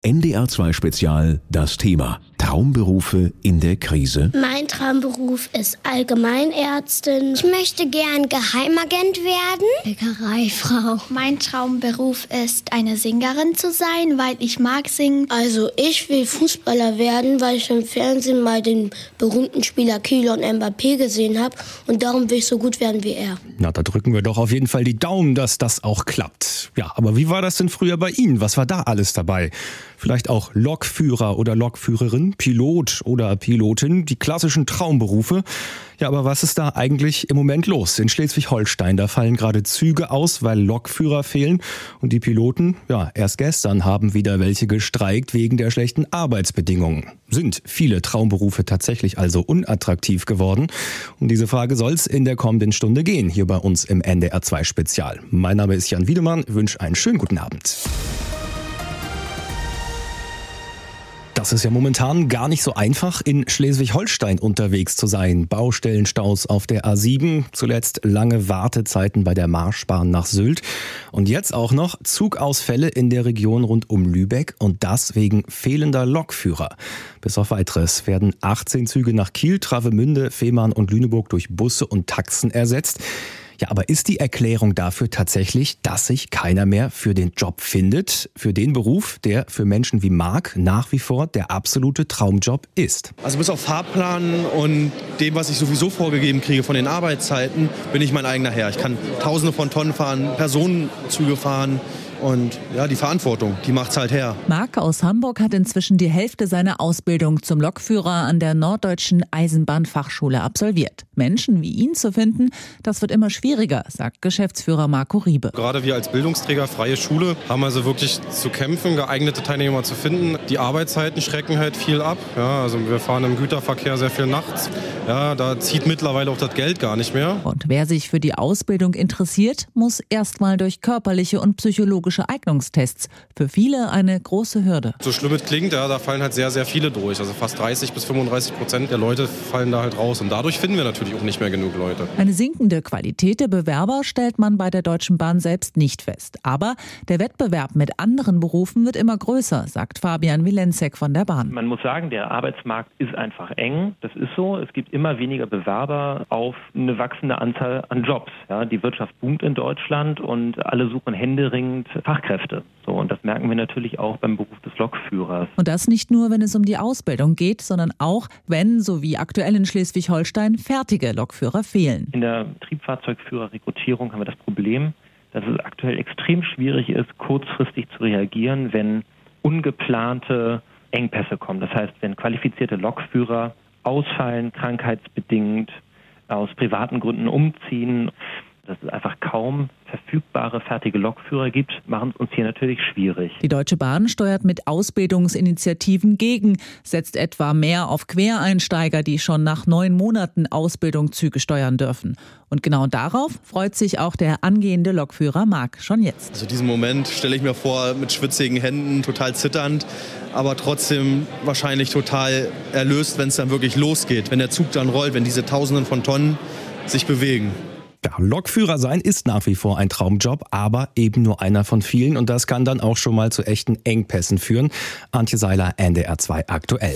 NDR2 Spezial, das Thema Traumberufe in der Krise. Mein Traumberuf ist Allgemeinärztin. Ich möchte gern Geheimagent werden. Bäckereifrau. Mein Traumberuf ist, eine Sängerin zu sein, weil ich mag singen. Also ich will Fußballer werden, weil ich im Fernsehen mal den berühmten Spieler Kylian Mbappé gesehen habe. Und darum will ich so gut werden wie er. Na, da drücken wir doch auf jeden Fall die Daumen, dass das auch klappt. Ja, aber wie war das denn früher bei Ihnen? Was war da alles dabei? Vielleicht auch Lokführer oder Lokführerin, Pilot oder Pilotin, die klassischen Traumberufe. Ja, aber was ist da eigentlich im Moment los? In Schleswig-Holstein, da fallen gerade Züge aus, weil Lokführer fehlen. Und die Piloten, ja, erst gestern haben wieder welche gestreikt wegen der schlechten Arbeitsbedingungen. Sind viele Traumberufe tatsächlich also unattraktiv geworden? Um diese Frage soll es in der kommenden Stunde gehen, hier bei uns im NDR2 Spezial. Mein Name ist Jan Wiedemann, wünsche einen schönen guten Abend. Das ist ja momentan gar nicht so einfach, in Schleswig-Holstein unterwegs zu sein. Baustellenstaus auf der A7, zuletzt lange Wartezeiten bei der Marschbahn nach Sylt und jetzt auch noch Zugausfälle in der Region rund um Lübeck und das wegen fehlender Lokführer. Bis auf Weiteres werden 18 Züge nach Kiel, Travemünde, Fehmarn und Lüneburg durch Busse und Taxen ersetzt. Ja, aber ist die Erklärung dafür tatsächlich, dass sich keiner mehr für den Job findet, für den Beruf, der für Menschen wie Marc nach wie vor der absolute Traumjob ist? Also bis auf Fahrplan und dem, was ich sowieso vorgegeben kriege von den Arbeitszeiten, bin ich mein eigener Herr. Ich kann Tausende von Tonnen fahren, Personenzüge fahren. Und ja, die Verantwortung, die macht's halt her. Marc aus Hamburg hat inzwischen die Hälfte seiner Ausbildung zum Lokführer an der Norddeutschen Eisenbahnfachschule absolviert. Menschen wie ihn zu finden, das wird immer schwieriger, sagt Geschäftsführer Marco Riebe. Gerade wir als Bildungsträger, freie Schule, haben also wirklich zu kämpfen, geeignete Teilnehmer zu finden. Die Arbeitszeiten schrecken halt viel ab. Ja, also wir fahren im Güterverkehr sehr viel nachts. Ja, da zieht mittlerweile auch das Geld gar nicht mehr. Und wer sich für die Ausbildung interessiert, muss erstmal durch körperliche und psychologische Eignungstests. Für viele eine große Hürde. So schlimm es klingt, ja, da fallen halt sehr, sehr viele durch. Also fast 30-35% der Leute fallen da halt raus. Und dadurch finden wir natürlich auch nicht mehr genug Leute. Eine sinkende Qualität der Bewerber stellt man bei der Deutschen Bahn selbst nicht fest. Aber der Wettbewerb mit anderen Berufen wird immer größer, sagt Fabian Wilenzek von der Bahn. Man muss sagen, der Arbeitsmarkt ist einfach eng. Das ist so. Es gibt immer weniger Bewerber auf eine wachsende Anzahl an Jobs. Ja, die Wirtschaft boomt in Deutschland und alle suchen händeringend Fachkräfte. So, und das merken wir natürlich auch beim Beruf des Lokführers. Und das nicht nur, wenn es um die Ausbildung geht, sondern auch, wenn, so wie aktuell in Schleswig-Holstein, fertige Lokführer fehlen. In der Triebfahrzeugführerrekrutierung haben wir das Problem, dass es aktuell extrem schwierig ist, kurzfristig zu reagieren, wenn ungeplante Engpässe kommen. Das heißt, wenn qualifizierte Lokführer ausfallen, krankheitsbedingt, aus privaten Gründen umziehen, dass es einfach kaum verfügbare fertige Lokführer gibt, machen es uns hier natürlich schwierig. Die Deutsche Bahn steuert mit Ausbildungsinitiativen gegen, setzt etwa mehr auf Quereinsteiger, die schon nach 9 Monaten Ausbildung Züge steuern dürfen. Und genau darauf freut sich auch der angehende Lokführer Marc schon jetzt. Also diesen Moment stelle ich mir vor, mit schwitzigen Händen, total zitternd, aber trotzdem wahrscheinlich total erlöst, wenn es dann wirklich losgeht, wenn der Zug dann rollt, wenn diese Tausenden von Tonnen sich bewegen. Ja, Lokführer sein ist nach wie vor ein Traumjob, aber eben nur einer von vielen und das kann dann auch schon mal zu echten Engpässen führen. Antje Seiler, NDR2 aktuell.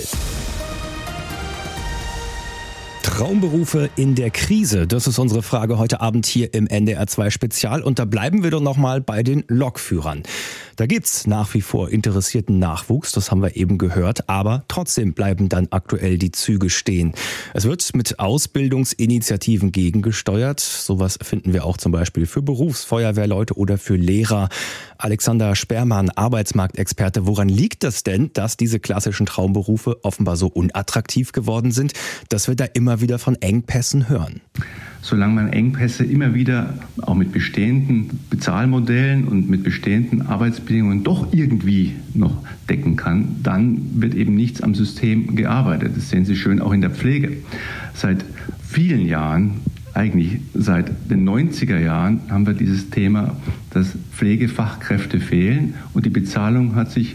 Traumberufe in der Krise, das ist unsere Frage heute Abend hier im NDR2 Spezial und da bleiben wir doch nochmal bei den Lokführern. Da gibt's nach wie vor interessierten Nachwuchs, das haben wir eben gehört, aber trotzdem bleiben dann aktuell die Züge stehen. Es wird mit Ausbildungsinitiativen gegengesteuert, sowas finden wir auch zum Beispiel für Berufsfeuerwehrleute oder für Lehrer. Alexander Sperrmann, Arbeitsmarktexperte, woran liegt das denn, dass diese klassischen Traumberufe offenbar so unattraktiv geworden sind, dass wir da immer wieder von Engpässen hören? Solange man Engpässe immer wieder auch mit bestehenden Bezahlmodellen und mit bestehenden Arbeitsbedingungen doch irgendwie noch decken kann, dann wird eben nichts am System gearbeitet. Das sehen Sie schön auch in der Pflege. Seit vielen Jahren, eigentlich seit den 90er Jahren, haben wir dieses Thema, dass Pflegefachkräfte fehlen und die Bezahlung hat sich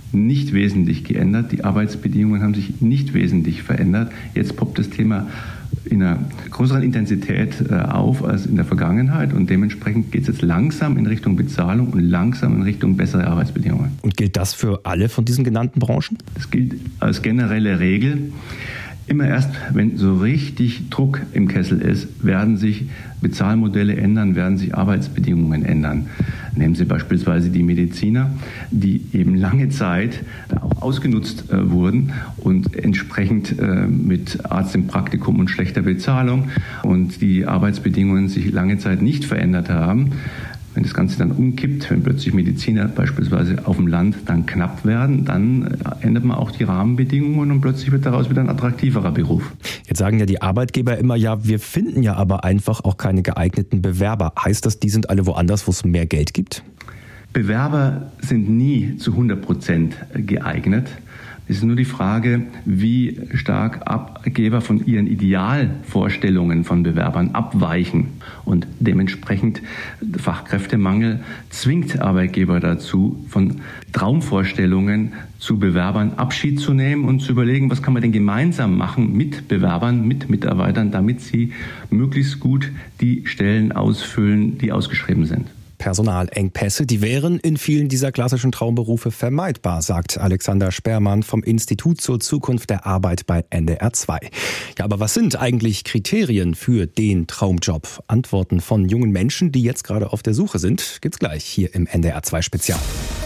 nicht wesentlich geändert. Die Arbeitsbedingungen haben sich nicht wesentlich verändert. Jetzt poppt das Thema in einer größeren Intensität auf als in der Vergangenheit und dementsprechend geht es jetzt langsam in Richtung Bezahlung und langsam in Richtung bessere Arbeitsbedingungen. Und gilt das für alle von diesen genannten Branchen? Das gilt als generelle Regel. Immer erst, wenn so richtig Druck im Kessel ist, werden sich Bezahlmodelle ändern, werden sich Arbeitsbedingungen ändern. Nehmen Sie beispielsweise die Mediziner, die eben lange Zeit auch ausgenutzt wurden und entsprechend mit Arzt im Praktikum und schlechter Bezahlung und die Arbeitsbedingungen sich lange Zeit nicht verändert haben. Wenn das Ganze dann umkippt, wenn plötzlich Mediziner beispielsweise auf dem Land dann knapp werden, dann ändert man auch die Rahmenbedingungen und plötzlich wird daraus wieder ein attraktiverer Beruf. Jetzt sagen ja die Arbeitgeber immer, ja, wir finden ja aber einfach auch keine geeigneten Bewerber. Heißt das, die sind alle woanders, wo es mehr Geld gibt? Bewerber sind nie zu 100% geeignet. Es ist nur die Frage, wie stark Arbeitgeber von ihren Idealvorstellungen von Bewerbern abweichen. Und dementsprechend Fachkräftemangel zwingt Arbeitgeber dazu, von Traumvorstellungen zu Bewerbern Abschied zu nehmen und zu überlegen, was kann man denn gemeinsam machen mit Bewerbern, mit Mitarbeitern, damit sie möglichst gut die Stellen ausfüllen, die ausgeschrieben sind. Personalengpässe, die wären in vielen dieser klassischen Traumberufe vermeidbar, sagt Alexander Spermann vom Institut zur Zukunft der Arbeit bei NDR 2. Ja, aber was sind eigentlich Kriterien für den Traumjob? Antworten von jungen Menschen, die jetzt gerade auf der Suche sind, gibt's gleich hier im NDR 2 Spezial.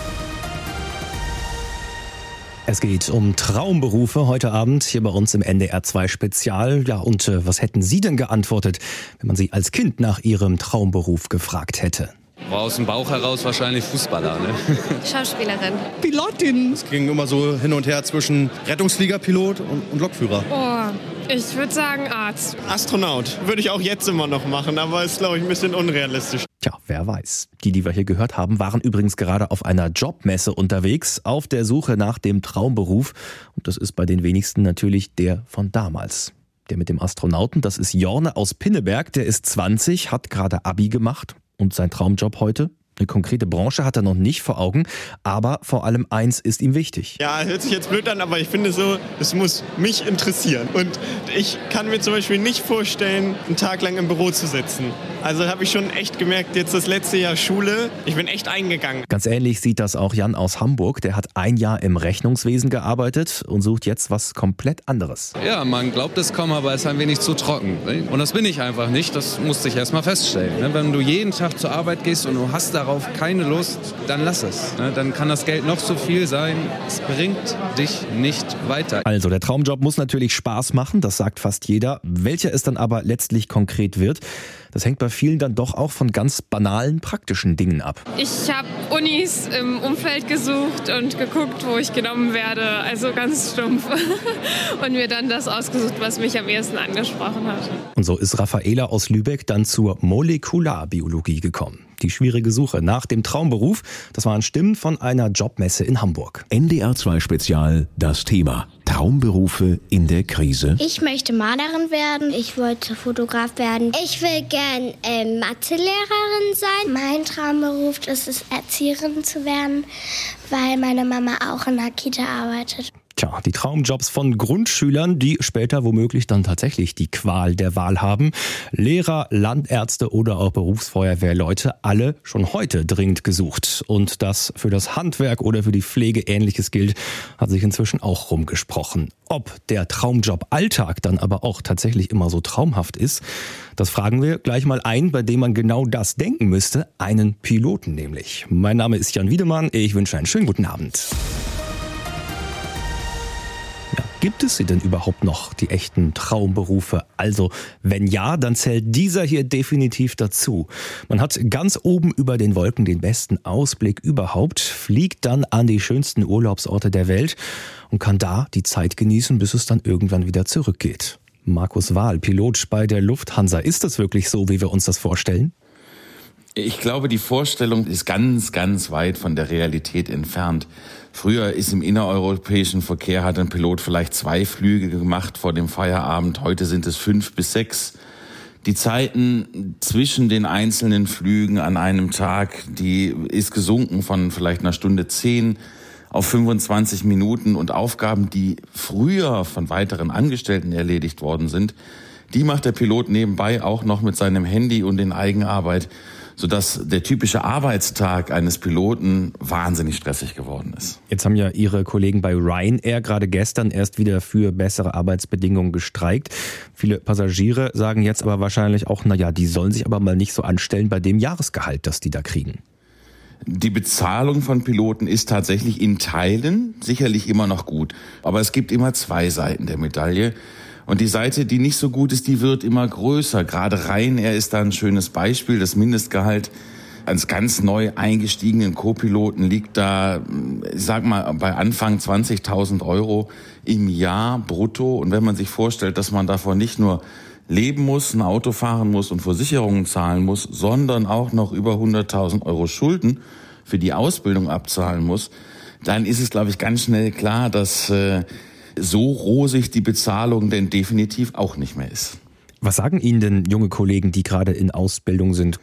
Es geht um Traumberufe heute Abend hier bei uns im NDR 2 Spezial. Ja, und was hätten Sie denn geantwortet, wenn man Sie als Kind nach Ihrem Traumberuf gefragt hätte? Aus dem Bauch heraus wahrscheinlich Fußballer, ne? Schauspielerin. Pilotin. Es ging immer so hin und her zwischen Rettungsfliegerpilot und Lokführer. Oh, ich würde sagen Arzt. Astronaut. Würde ich auch jetzt immer noch machen, aber ist, glaube ich, ein bisschen unrealistisch. Tja, wer weiß. Die wir hier gehört haben, waren übrigens gerade auf einer Jobmesse unterwegs, auf der Suche nach dem Traumberuf. Und das ist bei den wenigsten natürlich der von damals. Der mit dem Astronauten, das ist Jorne aus Pinneberg, der ist 20, hat gerade Abi gemacht. Und sein Traumjob heute? Eine konkrete Branche hat er noch nicht vor Augen, aber vor allem eins ist ihm wichtig. Ja, hört sich jetzt blöd an, aber ich finde so, es muss mich interessieren. Und ich kann mir zum Beispiel nicht vorstellen, einen Tag lang im Büro zu sitzen. Also habe ich schon echt gemerkt, jetzt das letzte Jahr Schule, ich bin echt eingegangen. Ganz ähnlich sieht das auch Jan aus Hamburg. Der hat ein Jahr im Rechnungswesen gearbeitet und sucht jetzt was komplett anderes. Ja, man glaubt es kaum, aber es ist ein wenig zu trocken. Und das bin ich einfach nicht, das musste ich erst mal feststellen. Wenn du jeden Tag zur Arbeit gehst und du hast darauf keine Lust, dann lass es. Dann kann das Geld noch so viel sein, es bringt dich nicht weiter. Also der Traumjob muss natürlich Spaß machen, das sagt fast jeder. Welcher es dann aber letztlich konkret wird, das hängt bei vielen dann doch auch von ganz banalen, praktischen Dingen ab. Ich habe Unis im Umfeld gesucht und geguckt, wo ich genommen werde, also ganz stumpf. Und mir dann das ausgesucht, was mich am ehesten angesprochen hat. Und so ist Raffaela aus Lübeck dann zur Molekularbiologie gekommen. Die schwierige Suche nach dem Traumberuf, das waren Stimmen von einer Jobmesse in Hamburg. NDR 2 Spezial, das Thema Traumberufe in der Krise. Ich möchte Malerin werden. Ich wollte Fotograf werden. Ich will gern Mathelehrerin sein. Mein Traumberuf ist es, Erzieherin zu werden, weil meine Mama auch in der Kita arbeitet. Tja, die Traumjobs von Grundschülern, die später womöglich dann tatsächlich die Qual der Wahl haben. Lehrer, Landärzte oder auch Berufsfeuerwehrleute, alle schon heute dringend gesucht. Und dass für das Handwerk oder für die Pflege Ähnliches gilt, hat sich inzwischen auch rumgesprochen. Ob der Traumjob Alltag dann aber auch tatsächlich immer so traumhaft ist, das fragen wir gleich mal einen, bei dem man genau das denken müsste, einen Piloten nämlich. Mein Name ist Jan Wiedemann, ich wünsche einen schönen guten Abend. Gibt es sie denn überhaupt noch, die echten Traumberufe? Also, wenn ja, dann zählt dieser hier definitiv dazu. Man hat ganz oben über den Wolken den besten Ausblick überhaupt, fliegt dann an die schönsten Urlaubsorte der Welt und kann da die Zeit genießen, bis es dann irgendwann wieder zurückgeht. Markus Wahl, Pilot bei der Lufthansa. Ist das wirklich so, wie wir uns das vorstellen? Ich glaube, die Vorstellung ist ganz, ganz weit von der Realität entfernt. Früher ist im innereuropäischen Verkehr, hat ein Pilot vielleicht 2 Flüge gemacht vor dem Feierabend. Heute sind es 5 bis 6. Die Zeiten zwischen den einzelnen Flügen an einem Tag, die ist gesunken von vielleicht einer Stunde 10 auf 25 Minuten und Aufgaben, die früher von weiteren Angestellten erledigt worden sind, die macht der Pilot nebenbei auch noch mit seinem Handy und in Eigenarbeit, sodass der typische Arbeitstag eines Piloten wahnsinnig stressig geworden ist. Jetzt haben ja Ihre Kollegen bei Ryanair gerade gestern erst wieder für bessere Arbeitsbedingungen gestreikt. Viele Passagiere sagen jetzt aber wahrscheinlich auch, die sollen sich aber mal nicht so anstellen bei dem Jahresgehalt, das die da kriegen. Die Bezahlung von Piloten ist tatsächlich in Teilen sicherlich immer noch gut. Aber es gibt immer zwei Seiten der Medaille. Und die Seite, die nicht so gut ist, die wird immer größer. Gerade Ryanair ist da ein schönes Beispiel. Das Mindestgehalt eines ganz neu eingestiegenen Co-Piloten liegt da, ich sag mal, bei Anfang 20.000 Euro im Jahr brutto. Und wenn man sich vorstellt, dass man davon nicht nur leben muss, ein Auto fahren muss und Versicherungen zahlen muss, sondern auch noch über 100.000 Euro Schulden für die Ausbildung abzahlen muss, dann ist es, glaube ich, ganz schnell klar, dass so rosig die Bezahlung denn definitiv auch nicht mehr ist. Was sagen Ihnen denn junge Kollegen, die gerade in Ausbildung sind?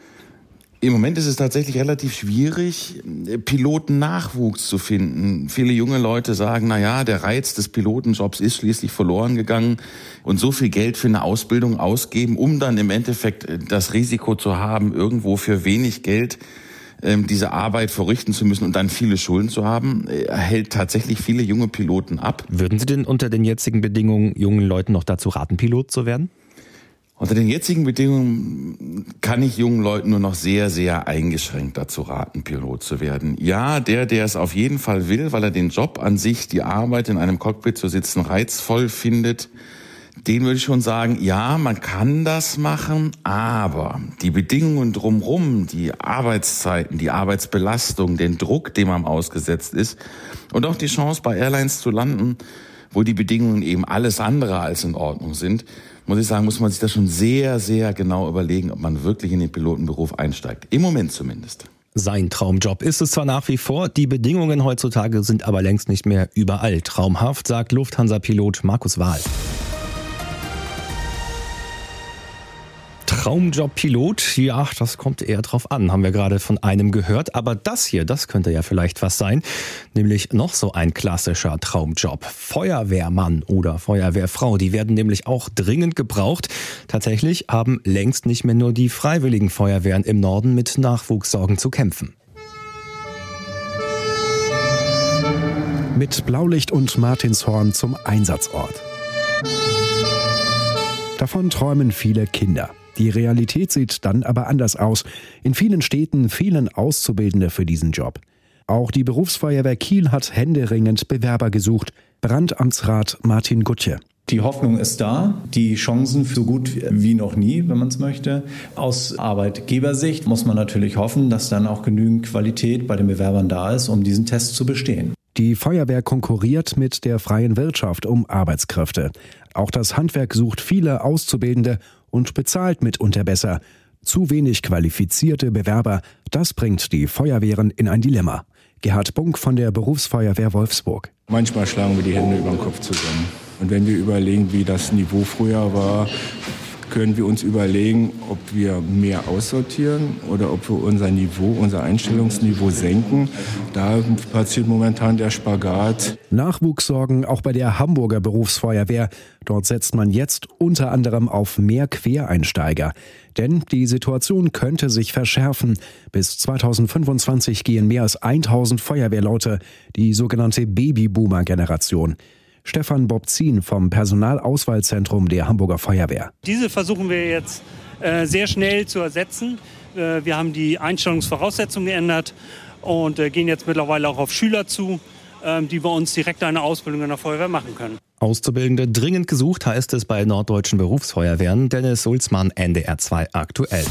Im Moment ist es tatsächlich relativ schwierig, Pilotennachwuchs zu finden. Viele junge Leute sagen, der Reiz des Pilotenjobs ist schließlich verloren gegangen und so viel Geld für eine Ausbildung ausgeben, um dann im Endeffekt das Risiko zu haben, irgendwo für wenig Geld diese Arbeit verrichten zu müssen und dann viele Schulden zu haben, hält tatsächlich viele junge Piloten ab. Würden Sie denn unter den jetzigen Bedingungen jungen Leuten noch dazu raten, Pilot zu werden? Unter den jetzigen Bedingungen kann ich jungen Leuten nur noch sehr, sehr eingeschränkt dazu raten, Pilot zu werden. Ja, der es auf jeden Fall will, weil er den Job an sich, die Arbeit in einem Cockpit zu sitzen, reizvoll findet, den würde ich schon sagen, ja, man kann das machen, aber die Bedingungen drumherum, die Arbeitszeiten, die Arbeitsbelastung, den Druck, dem man ausgesetzt ist und auch die Chance bei Airlines zu landen, wo die Bedingungen eben alles andere als in Ordnung sind, muss ich sagen, muss man sich das schon sehr, sehr genau überlegen, ob man wirklich in den Pilotenberuf einsteigt. Im Moment zumindest. Sein Traumjob ist es zwar nach wie vor, die Bedingungen heutzutage sind aber längst nicht mehr überall traumhaft, sagt Lufthansa-Pilot Markus Wahl. Traumjob-Pilot, ja, das kommt eher drauf an, haben wir gerade von einem gehört. Aber das hier, das könnte ja vielleicht was sein, nämlich noch so ein klassischer Traumjob. Feuerwehrmann oder Feuerwehrfrau, die werden nämlich auch dringend gebraucht. Tatsächlich haben längst nicht mehr nur die freiwilligen Feuerwehren im Norden mit Nachwuchssorgen zu kämpfen. Mit Blaulicht und Martinshorn zum Einsatzort. Davon träumen viele Kinder. Die Realität sieht dann aber anders aus. In vielen Städten fehlen Auszubildende für diesen Job. Auch die Berufsfeuerwehr Kiel hat händeringend Bewerber gesucht. Brandamtsrat Martin Gutje. Die Hoffnung ist da, die Chancen so gut wie noch nie, wenn man es möchte. Aus Arbeitgebersicht muss man natürlich hoffen, dass dann auch genügend Qualität bei den Bewerbern da ist, um diesen Test zu bestehen. Die Feuerwehr konkurriert mit der freien Wirtschaft um Arbeitskräfte. Auch das Handwerk sucht viele Auszubildende und bezahlt mitunter besser. Zu wenig qualifizierte Bewerber, das bringt die Feuerwehren in ein Dilemma. Gerhard Bunk von der Berufsfeuerwehr Wolfsburg. Manchmal schlagen wir die Hände über den Kopf zusammen. Und wenn wir überlegen, wie das Niveau früher war, können wir uns überlegen, ob wir mehr aussortieren oder ob wir unser Niveau, unser Einstellungsniveau senken. Da passiert momentan der Spagat. Nachwuchssorgen auch bei der Hamburger Berufsfeuerwehr. Dort setzt man jetzt unter anderem auf mehr Quereinsteiger. Denn die Situation könnte sich verschärfen. Bis 2025 gehen mehr als 1000 Feuerwehrleute, die sogenannte Babyboomer-Generation. Stefan Bobzin vom Personalauswahlzentrum der Hamburger Feuerwehr. Diese versuchen wir jetzt sehr schnell zu ersetzen. Wir haben die Einstellungsvoraussetzungen geändert und gehen jetzt mittlerweile auch auf Schüler zu, die bei uns direkt eine Ausbildung in der Feuerwehr machen können. Auszubildende dringend gesucht, heißt es bei norddeutschen Berufsfeuerwehren. Dennis Sulzmann, NDR 2 aktuell.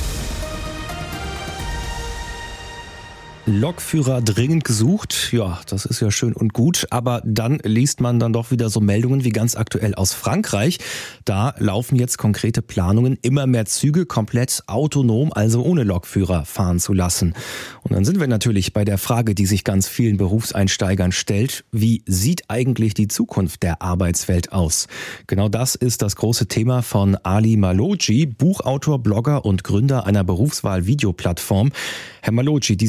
Lokführer dringend gesucht, ja, das ist ja schön und gut, aber dann liest man dann doch wieder so Meldungen wie ganz aktuell aus Frankreich. Da laufen jetzt konkrete Planungen, immer mehr Züge komplett autonom, also ohne Lokführer fahren zu lassen. Und dann sind wir natürlich bei der Frage, die sich ganz vielen Berufseinsteigern stellt, wie sieht eigentlich die Zukunft der Arbeitswelt aus? Genau das ist das große Thema von Ali Maloggi, Buchautor, Blogger und Gründer einer Berufswahl-Videoplattform. Herr Maloggi, dieser Satz,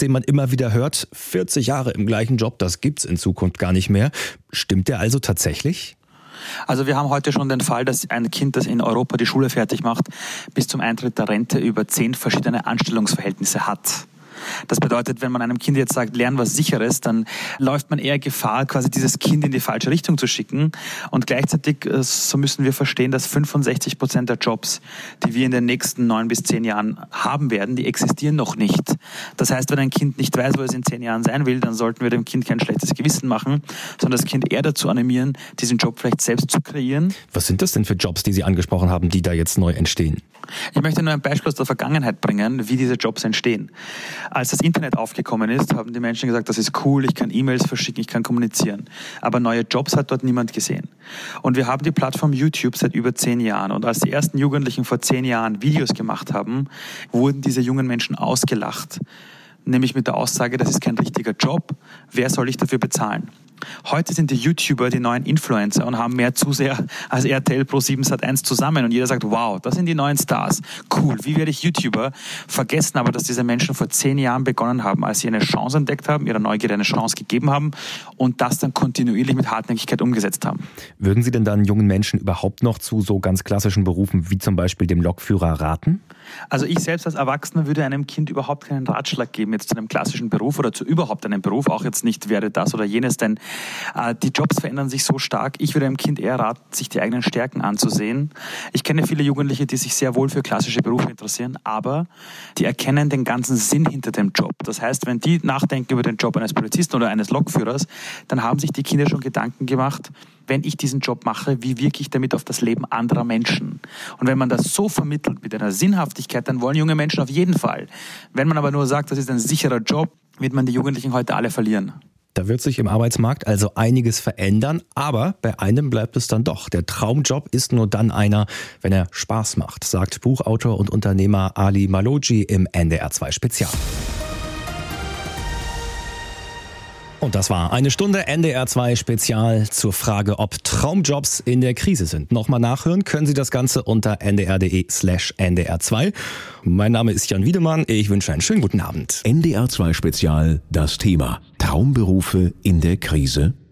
den man immer wieder hört, 40 Jahre im gleichen Job, das gibt's in Zukunft gar nicht mehr. Stimmt der also tatsächlich? Also wir haben heute schon den Fall, dass ein Kind, das in Europa die Schule fertig macht, bis zum Eintritt der Rente über 10 verschiedene Anstellungsverhältnisse hat. Das bedeutet, wenn man einem Kind jetzt sagt, lern was Sicheres, dann läuft man eher Gefahr, quasi dieses Kind in die falsche Richtung zu schicken. Und gleichzeitig, so müssen wir verstehen, dass 65% der Jobs, die wir in den nächsten 9 bis 10 Jahren haben werden, die existieren noch nicht. Das heißt, wenn ein Kind nicht weiß, wo es in 10 Jahren sein will, dann sollten wir dem Kind kein schlechtes Gewissen machen, sondern das Kind eher dazu animieren, diesen Job vielleicht selbst zu kreieren. Was sind das denn für Jobs, die Sie angesprochen haben, die da jetzt neu entstehen? Ich möchte nur ein Beispiel aus der Vergangenheit bringen, wie diese Jobs entstehen. Als das Internet aufgekommen ist, haben die Menschen gesagt, das ist cool, ich kann E-Mails verschicken, ich kann kommunizieren. Aber neue Jobs hat dort niemand gesehen. Und wir haben die Plattform YouTube seit über 10 Jahren. Und als die ersten Jugendlichen vor 10 Jahren Videos gemacht haben, wurden diese jungen Menschen ausgelacht. Nämlich mit der Aussage, das ist kein richtiger Job, wer soll ich dafür bezahlen? Heute sind die YouTuber die neuen Influencer und haben mehr Zuseher als RTL Pro7 Sat1 zusammen. Und jeder sagt, wow, das sind die neuen Stars. Cool, wie werde ich YouTuber? Vergessen aber, dass diese Menschen vor 10 Jahren begonnen haben, als sie eine Chance entdeckt haben, ihrer Neugierde eine Chance gegeben haben und das dann kontinuierlich mit Hartnäckigkeit umgesetzt haben. Würden Sie denn dann jungen Menschen überhaupt noch zu so ganz klassischen Berufen wie zum Beispiel dem Lokführer raten? Also ich selbst als Erwachsener würde einem Kind überhaupt keinen Ratschlag geben, jetzt zu einem klassischen Beruf oder zu überhaupt einem Beruf, auch jetzt nicht wäre das oder jenes, denn die Jobs verändern sich so stark. Ich würde einem Kind eher raten, sich die eigenen Stärken anzusehen. Ich kenne viele Jugendliche, die sich sehr wohl für klassische Berufe interessieren, aber die erkennen den ganzen Sinn hinter dem Job. Das heißt, wenn die nachdenken über den Job eines Polizisten oder eines Lokführers, dann haben sich die Kinder schon Gedanken gemacht, wenn ich diesen Job mache, wie wirke ich damit auf das Leben anderer Menschen? Und wenn man das so vermittelt mit einer Sinnhaftigkeit, dann wollen junge Menschen auf jeden Fall. Wenn man aber nur sagt, das ist ein sicherer Job, wird man die Jugendlichen heute alle verlieren. Da wird sich im Arbeitsmarkt also einiges verändern, aber bei einem bleibt es dann doch. Der Traumjob ist nur dann einer, wenn er Spaß macht, sagt Buchautor und Unternehmer Ali Maloji im NDR 2 Spezial. Und das war eine Stunde NDR 2 Spezial zur Frage, ob Traumjobs in der Krise sind. Nochmal nachhören können Sie das Ganze unter ndr.de/ndr2. Mein Name ist Jan Wiedemann. Ich wünsche einen schönen guten Abend. NDR 2 Spezial, das Thema Traumberufe in der Krise.